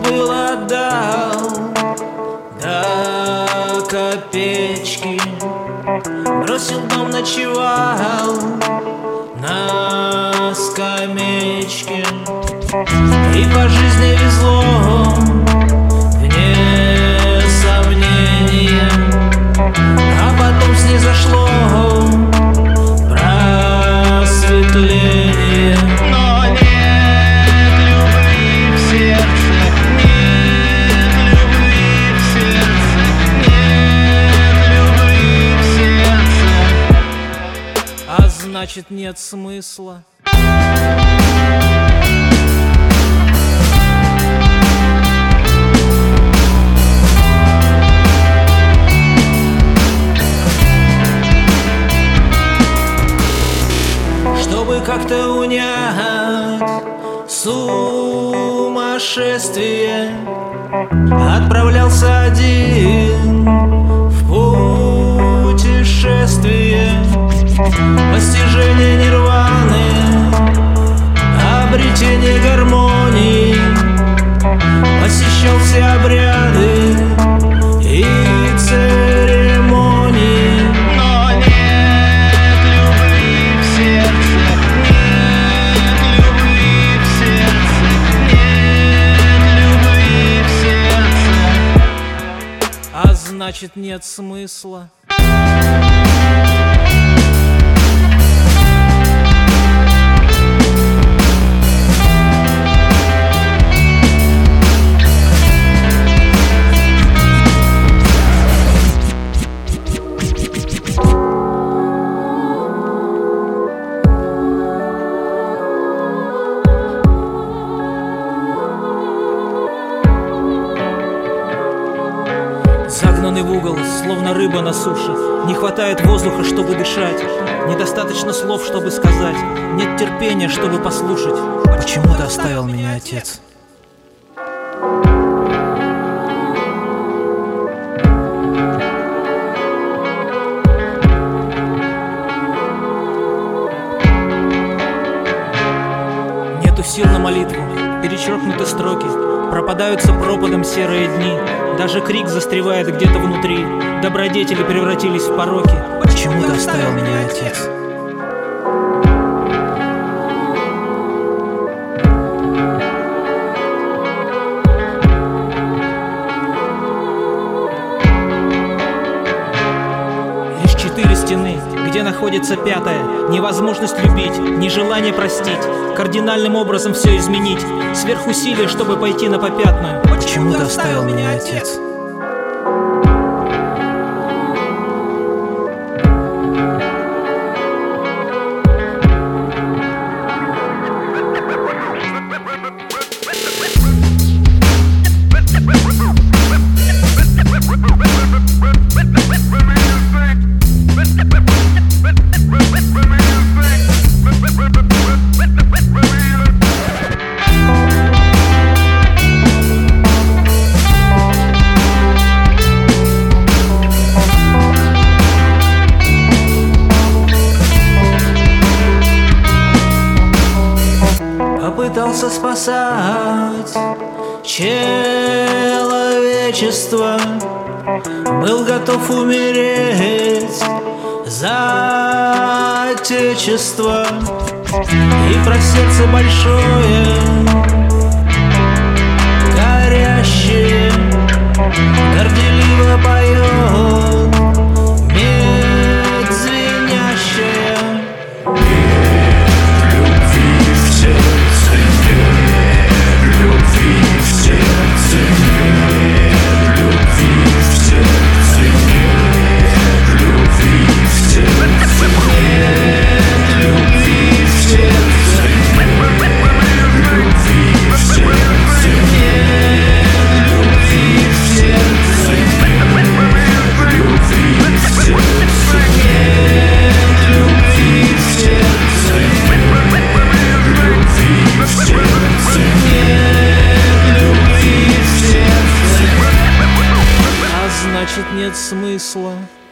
был, отдал до копеечки. Бросил дом, ночевал на скамеечке. И по жизни везло, вне сомнения. А потом снизошло просветление. Но нет любви в сердце, нет любви в сердце, нет любви в сердце. А значит, нет смысла. Чтобы как-то унять сумасшествие, отправлялся один в путешествие. Постижение нирваны, обретение гармонии. Посещал все обряды и церемонии. Но нет любви в сердце, нет любви в сердце, нет любви в сердце. А значит, нет смысла. Загнанный в угол, словно рыба на суше. Не хватает воздуха, чтобы дышать. Недостаточно слов, чтобы сказать. Нет терпения, чтобы послушать. Почему ты оставил меня, отец? Нету сил на молитву, перечеркнуты строки. Пропадаются пропадом серые дни. Даже крик застревает где-то внутри. Добродетели превратились в пороки. Почему ты оставил меня, отец? Лишь 4 стены, где находится 5-я. Невозможность любить, нежелание простить. Кардинальным образом все изменить. Сверхусилие, чтобы пойти на попятную. Почему ты оставил меня, отец? Пытался спасать человечество, был готов умереть за отечество. И про сердце большое, горящее, горделиво поет медь звенящая. Значит, нет смысла.